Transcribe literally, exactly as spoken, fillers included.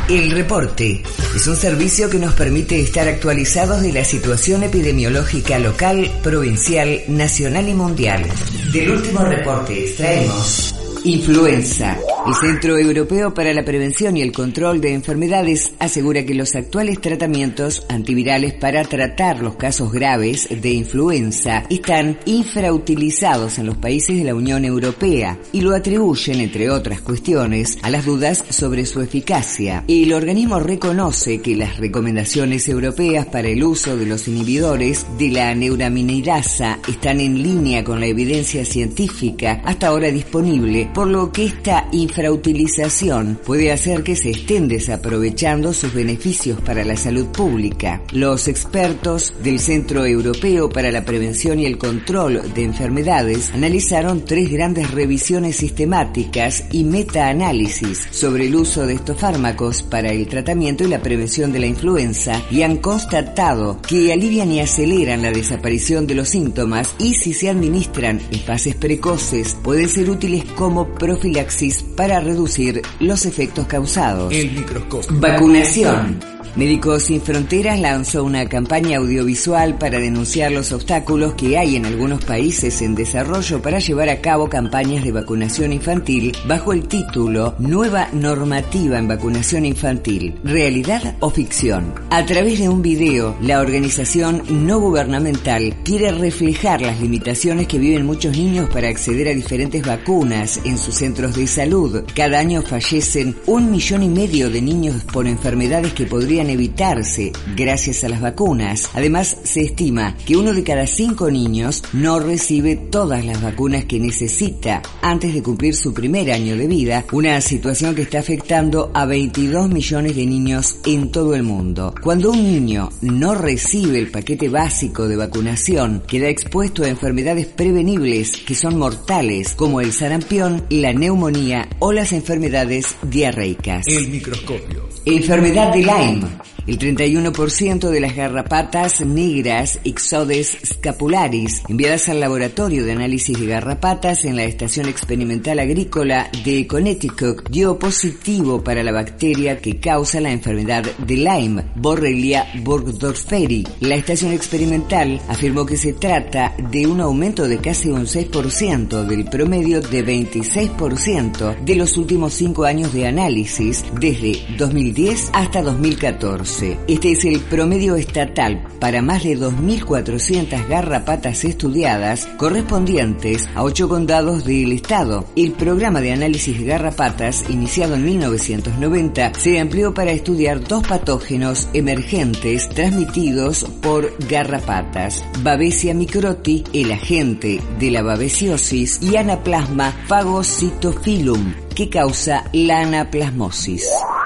El Reporte es un servicio que nos permite estar actualizados de la situación epidemiológica local, provincial, nacional y mundial. Del último reporte extraemos: influenza. El Centro Europeo para la Prevención y el Control de Enfermedades asegura que los actuales tratamientos antivirales para tratar los casos graves de influenza están infrautilizados en los países de la Unión Europea y lo atribuyen, entre otras cuestiones, a las dudas sobre su eficacia. El organismo reconoce que las recomendaciones europeas para el uso de los inhibidores de la neuraminidasa están en línea con la evidencia científica hasta ahora disponible, por lo que esta infrautilización puede hacer que se estén desaprovechando sus beneficios para la salud pública. Los expertos del Centro Europeo para la Prevención y el Control de Enfermedades analizaron tres grandes revisiones sistemáticas y metaanálisis sobre el uso de estos fármacos para el tratamiento y la prevención de la influenza y han constatado que alivian y aceleran la desaparición de los síntomas y, si se administran en fases precoces, pueden ser útiles como profilaxis para reducir los efectos causados. El microscopio. Vacunación. Médicos Sin Fronteras lanzó una campaña audiovisual para denunciar los obstáculos que hay en algunos países en desarrollo para llevar a cabo campañas de vacunación infantil bajo el título Nueva Normativa en Vacunación Infantil, ¿realidad o ficción? A través de un video, la organización no gubernamental quiere reflejar las limitaciones que viven muchos niños para acceder a diferentes vacunas en sus centros de salud. Cada año fallecen un millón y medio de niños por enfermedades que podrían evitarse gracias a las vacunas. Además, se estima que uno de cada cinco niños no recibe todas las vacunas que necesita antes de cumplir su primer año de vida, una situación que está afectando a veintidós millones de niños en todo el mundo. Cuando un niño no recibe el paquete básico de vacunación, queda expuesto a enfermedades prevenibles que son mortales, como el sarampión, la neumonía o las enfermedades diarreicas. El microscopio. Enfermedad de Lyme. El treinta y uno por ciento de las garrapatas negras Ixodes scapularis enviadas al laboratorio de análisis de garrapatas en la Estación Experimental Agrícola de Connecticut dio positivo para la bacteria que causa la enfermedad de Lyme, Borrelia burgdorferi. La estación experimental afirmó que se trata de un aumento de casi un seis por ciento del promedio de veintiséis por ciento de los últimos cinco años de análisis, desde dos mil diez hasta dos mil catorce. Este es el promedio estatal para más de dos mil cuatrocientas garrapatas estudiadas, correspondientes a ocho condados del estado. El programa de análisis de garrapatas, iniciado en mil novecientos noventa, se amplió para estudiar dos patógenos emergentes transmitidos por garrapatas: Babesia microti, el agente de la babesiosis, y Anaplasma phagocytophilum, que causa la anaplasmosis.